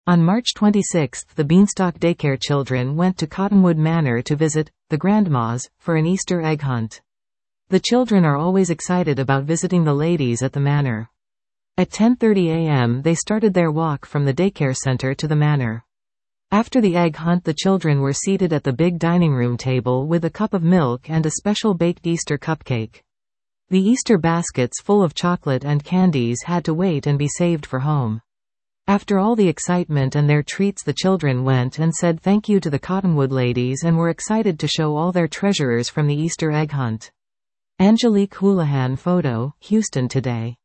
On March 26, the Beanstalk Daycare children went to Cottonwood Manor to visit the grandmas for an Easter egg hunt. The children are always excited about visiting the ladies at the manor. At 10:30 a.m. they started their walk from the daycare center to the manor. After the egg hunt, the children were seated at the big dining room table with a cup of milk and a special baked Easter cupcake. The Easter baskets full of chocolate and candies had to wait and be saved for home. After all the excitement and their treats, the children went and said thank you to the Cottonwood ladies and were excited to show all their treasures from the Easter egg hunt. Angelique Houlihan photo, Houston Today.